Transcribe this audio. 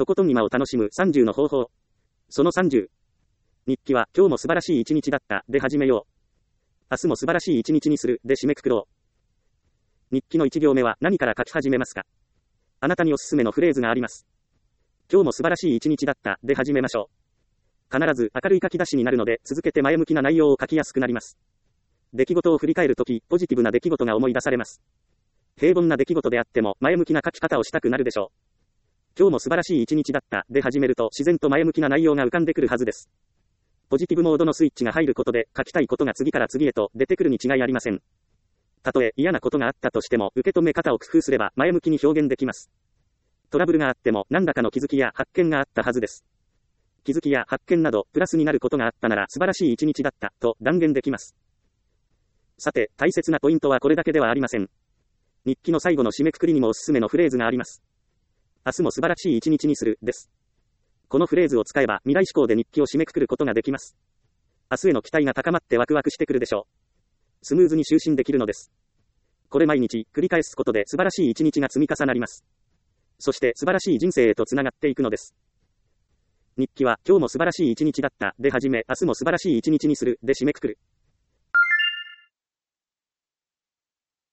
とことん今を楽しむ30の方法。その30。日記は今日も素晴らしい一日だったで始めよう。明日も素晴らしい一日にするで締めくくろう。日記の1行目は何から書き始めますか？あなたにおすすめのフレーズがあります。今日も素晴らしい一日だったで始めましょう。必ず明るい書き出しになるので続けて前向きな内容を書きやすくなります。出来事を振り返るとき、ポジティブな出来事が思い出されます。平凡な出来事であっても前向きな書き方をしたくなるでしょう。今日も素晴らしい一日だったで始めると自然と前向きな内容が浮かんでくるはずです。ポジティブモードのスイッチが入ることで書きたいことが次から次へと出てくるに違いありません。たとえ嫌なことがあったとしても受け止め方を工夫すれば前向きに表現できます。トラブルがあっても何らかの気づきや発見があったはずです。気づきや発見などプラスになることがあったなら素晴らしい一日だったと断言できます。さて大切なポイントはこれだけではありません。日記の最後の締めくくりにもおすすめのフレーズがあります。明日も素晴らしい一日にするです。このフレーズを使えば未来志向で日記を締めくくることができます。明日への期待が高まってワクワクしてくるでしょう。スムーズに就寝できるのです。これ毎日繰り返すことで素晴らしい一日が積み重なります。そして素晴らしい人生へとつながっていくのです。日記は今日も素晴らしい一日だったで始め、明日も素晴らしい一日にするで締めくくる。